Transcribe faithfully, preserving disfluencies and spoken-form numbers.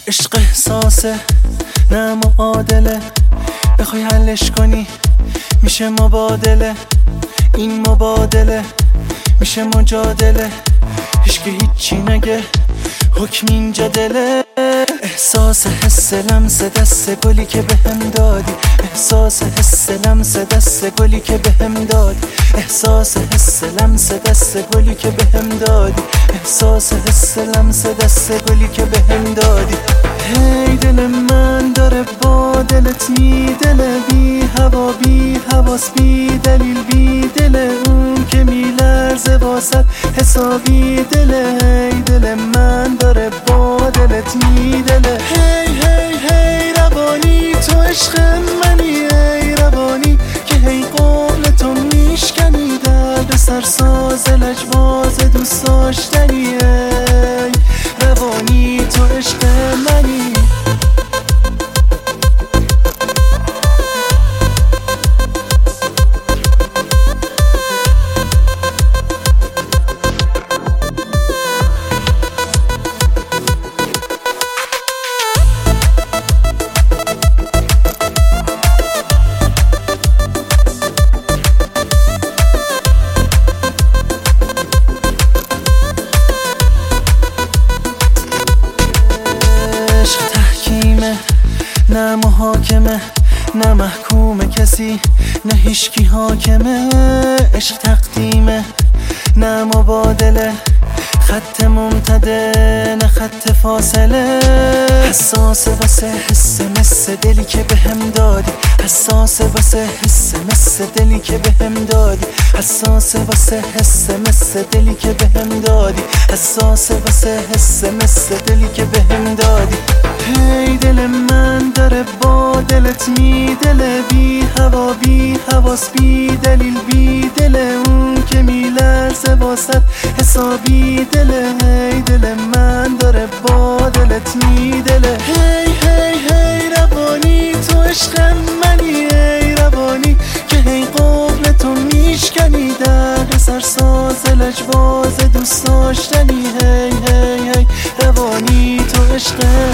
عشق احساسه نه معادله، بخوای حلش کنی میشه مبادله. این مبادله میشه مجادله، هیچ که هیچی نگه حکم اینجا دله. احساس حس لمس دست گلی که بهم دادی، احساس حس لمس دست گلی که بهم دادی، احساس حس لمس دست گلی که بهم دادی، احساس حس لمس دست گلی که بهم دادی. هی دل من داره با دلت میدله، بی هوا بی حواس بی دلیل بی دل اون که میلرزه واسد حسابی دله. هی دل من داره با دلت میدله، هی هی هی روانی تو عشق منی، ای روانی که هی قول تو میشکنی، درد سرساز لجواز دوست داشتنی. ای روانی تو عشق منی. نه محاکمه نه محکوم کسی، نه هیچکی حاکمه. عشق تقدیمه نه مبادله، خط ممتده نه خط فاصله. حساس واسه حس مس دلی که بهم دادی، حساس واسه حس مس دلی که بهم دادی، حساس واسه حس مس دلی که بهم دادی، حساس واسه حس مس دلی که بهم دادی. هی دل من داره با دلت میدله، بی هوا بی حواس بی دلیل بی دل اون که میلرزه واسد حسابی دله. هی دل من داره با دلت میدله، هی هی هی روانی تو عشق منی، ای روانی که هی قول تو میشکنی، درد سرساز لجواز دوست داشتنی. هی هی هی روانی تو عشق